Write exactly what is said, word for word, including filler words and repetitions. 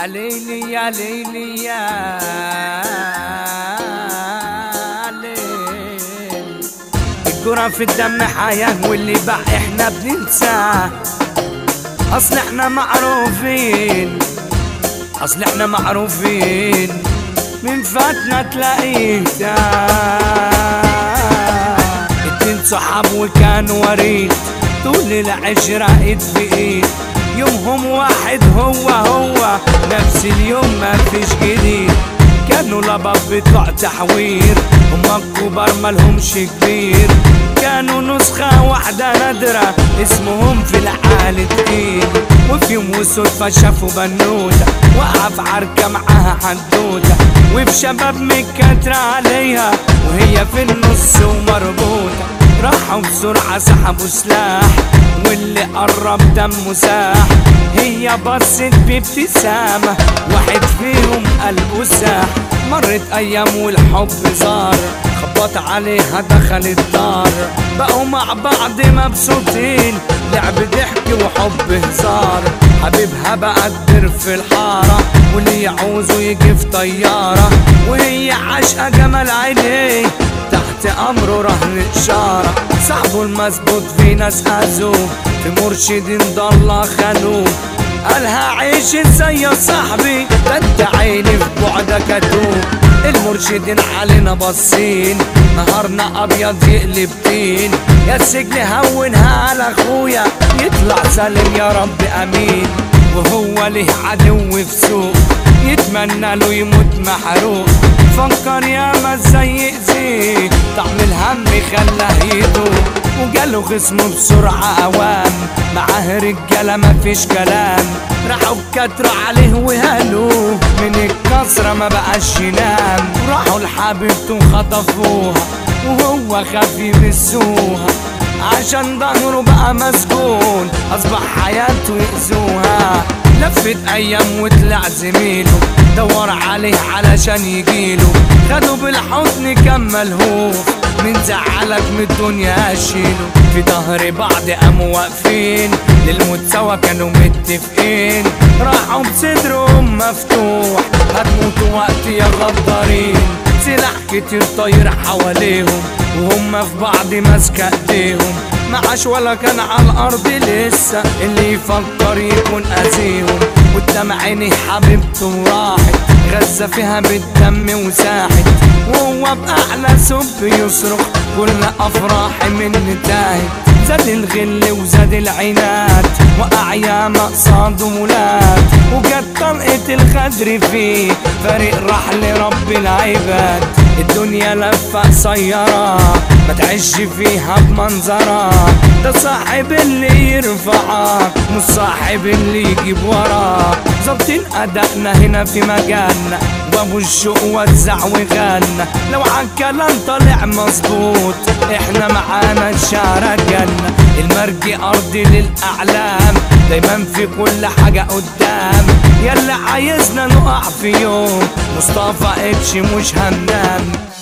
ليلي يا ليلي يا ليل. الجرى في الدم حياة واللي باع احنا بننساه. اصل احنا معروفين اصل احنا معروفين من فاتنا تلاقيه تاه. اتنين صحاب وكانوا وريد طول العشرة ايد بايد. يومهم واحد هو هو نفس اليوم ما فيش جديد. كانوا لباب بتوع تحوير هما الكبار مالهمش كبير. كانوا نسخة واحدة نادرة اسمهم في العالي تقيل. وفي يوم وصدفة شافوا بنوتة وقع في عركة معاها حدوتة. وفي شباب متكترة عليها وهي في النص ومربوطة. راحوا بسرعة سحبوا سلاح واللي قرب دمه ساح. هي بصت بابتسامة واحد فيهم قلبه ساح. مرت ايام والحب زار خبط عليها دخل الدار. بقوا مع بعض مبسوطين لعب ضحك وحب هزار. حبيبها بقى الدر في الحارة واللي يعوزه يجي في طيارة. وهي عاشقة جمال عينيه تحت امره رهن اشارة. صاحبه المظبوط في ناس اذوه في مرشدين ضل خانوه. قالها عيش ازاي يا صاحبي ده انت عيني في بعدك اتوه. المرشدين علينا باصين نهارنا ابيض يقلب طين. يا السجن هونها على اخويا يطلع سالم يا رب امين. وهو له عدو في سوق يتمنى له يموت محروق. فكر ياما ازاي يأذيه طعم الهم خلاه يدوق. وجاله خصمه بسرعة اوام معاه رجالة مفيش كلام. راحوا بكترة عليه وهالوه من الكسرة ما بقاش ينام. راحوا لحبيبته خطفوها وهو خاف يمسوها عشان ظهره بقى مسجون. اصبح حياته يأذوها. لفت ايام وطلع زميله دور عليه علشان يجيله. خدوا بالحضن كان ملهوف من زعلك من الدنيا اشيله. في ظهر بعض قاموا واقفين للموت سوا كانوا متفقين. راحوا بصدرهم مفتوح هتموتوا وقت يا غدارين. سلاح كتير طاير حواليهم وهم في بعض ماسكة ايديهم. معاش ولا كان على الارض لسه اللي يفكر يكون اذيهم. قدام عيني حبيبته راحت غزة فيها بالدم وساحت. وهو بأعلى سب يصرخ كل افراحي من تاهت. زاد الغل وزاد العناد وقع ياما قصاد ولاد. وجت طلقة الخدر فيه فريق راح لرب العباد. الدنيا لفة قصيرة ما تعيش فيها بمنظرة. ده صاحب اللي يرفعك مش صاحب اللي يجيب وراك. ظابطين أدائنا هنا في مجالنا وابو الشوق وزع وغنى. لو عالكلام طالع مظبوط احنا معانا الشعر جنة. المرجي أرضي للأعلام دايما في كل حاجة قدام. يلا عايزنا نقع في يوم مصطفى اتش مش هننام.